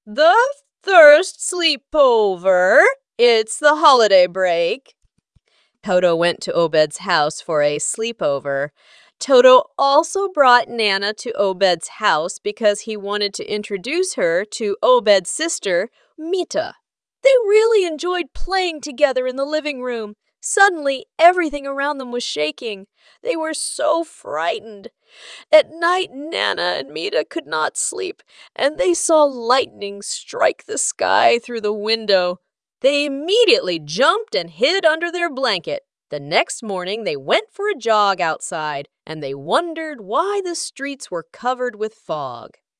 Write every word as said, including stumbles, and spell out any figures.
The first sleepover. It's the holiday break. Toto went to Obed's house for a sleepover. Toto also brought Nana to Obed's house because he wanted to introduce her to Obed's sister, Mita. They really enjoyed playing together in the living room. Suddenly, everything around them was shaking. They were so frightened. At night, Nana and Mita could not sleep, and they saw lightning strike the sky through the window. They immediately jumped and hid under their blanket. The next morning, they went for a jog outside, and they wondered why the streets were covered with fog.